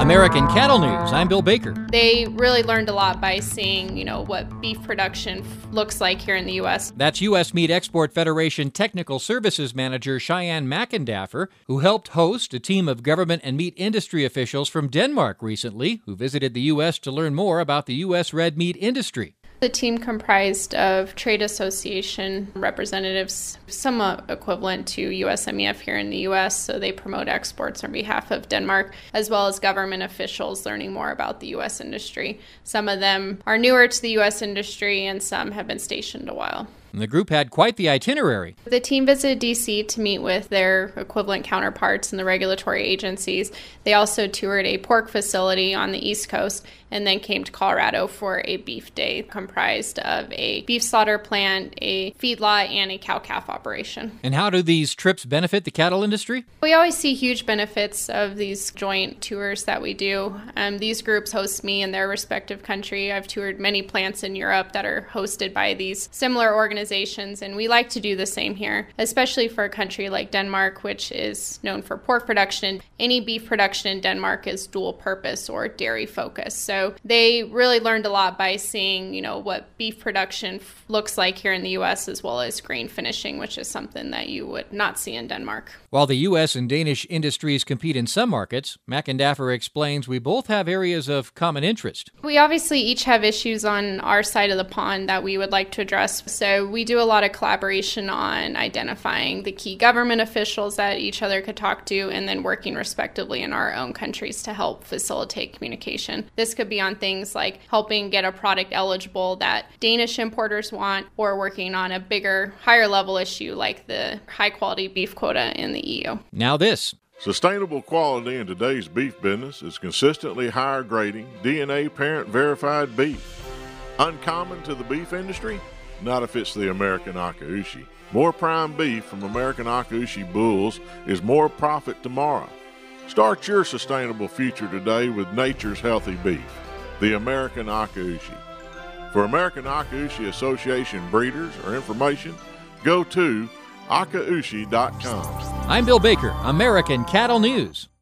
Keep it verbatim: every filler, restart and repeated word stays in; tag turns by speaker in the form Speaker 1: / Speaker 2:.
Speaker 1: American Cattle News. I'm Bill Baker.
Speaker 2: They really learned a lot by seeing, you know, what beef production looks like here in the U S.
Speaker 1: That's U S Meat Export Federation Technical Services Manager Cheyenne McIndaffer, who helped host a team of government and meat industry officials from Denmark recently, who visited the U S to learn more about the U S red meat industry.
Speaker 2: The team comprised of trade association representatives, somewhat equivalent to U S M E F here in the U S, so they promote exports on behalf of Denmark, as well as government officials learning more about the U S industry. Some of them are newer to the U S industry, and some have been stationed a while.
Speaker 1: And the group had quite the itinerary.
Speaker 2: The team visited D C to meet with their equivalent counterparts in the regulatory agencies. They also toured a pork facility on the East Coast and then came to Colorado for a beef day comprised of a beef slaughter plant, a feedlot, and a cow-calf operation.
Speaker 1: And how do these trips benefit the cattle industry?
Speaker 2: We always see huge benefits of these joint tours that we do. Um, these groups host me in their respective country. I've toured many plants in Europe that are hosted by these similar organizations, and we like to do the same here, especially for a country like Denmark, which is known for pork production. Any beef production in Denmark is dual purpose or dairy focused. So they really learned a lot by seeing, you know, what beef production f- looks like here in the U S, as well as grain finishing, which is something that you would not see in Denmark.
Speaker 1: While the U S and Danish industries compete in some markets, McIndaffer explains we both have areas of common interest.
Speaker 2: We obviously each have issues on our side of the pond that we would like to address. So we do a lot of collaboration on identifying the key government officials that each other could talk to, and then working respectively in our own countries to help facilitate communication. This could be on things like helping get a product eligible that Danish importers want, or working on a bigger, higher level issue like the high quality beef quota in the E U.
Speaker 1: Now this.
Speaker 3: Sustainable quality in today's beef business is consistently higher grading, D N A parent verified beef. Uncommon to the beef industry? Not if it's the American Akaushi. More prime beef from American Akaushi bulls is more profit tomorrow. Start your sustainable future today with nature's healthy beef, the American Akaushi. For American Akaushi Association breeders or information, go to akaushi dot com.
Speaker 1: I'm Bill Baker, American Cattle News.